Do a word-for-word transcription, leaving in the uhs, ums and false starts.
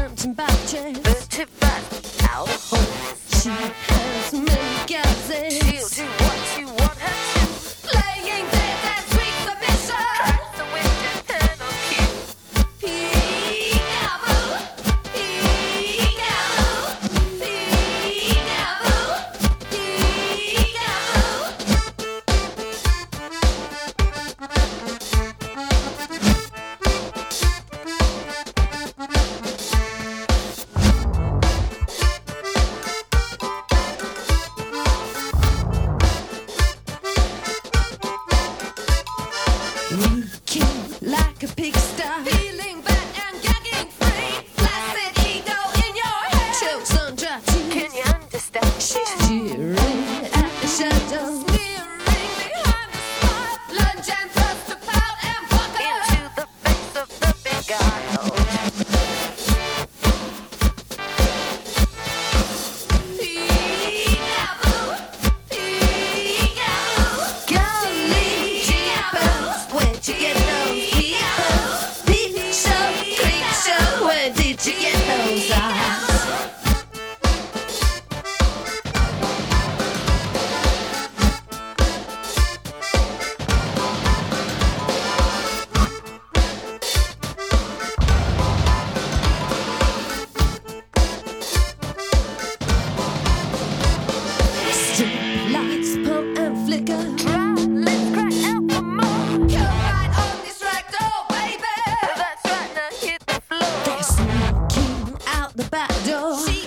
mountain badges, vertebrates, out of holes. she has many gases. She'll do what you want her to. Laying dead and sweet submission. Tracks the wind and eternal cue. Peekaboo, peekaboo, peekaboo, looking like a pigsty, feeling bad and gagging free. Flaccid ego in your head, chokes on dry teeth. Can you understand? She's staring at the shadows, sneering behind the smile. Lunge and thrust to pout and buckle Into the face of the beguiled. Peekaboo, peekaboo, golly jeepers, where'd you get those peepers? Peep show, creep show, where did you get those eyes? Lights pump and flicker. Try, let's crack out for more. Come right on this ragdoll, baby. That's right, now hit the floor. They're sneaking out the back door.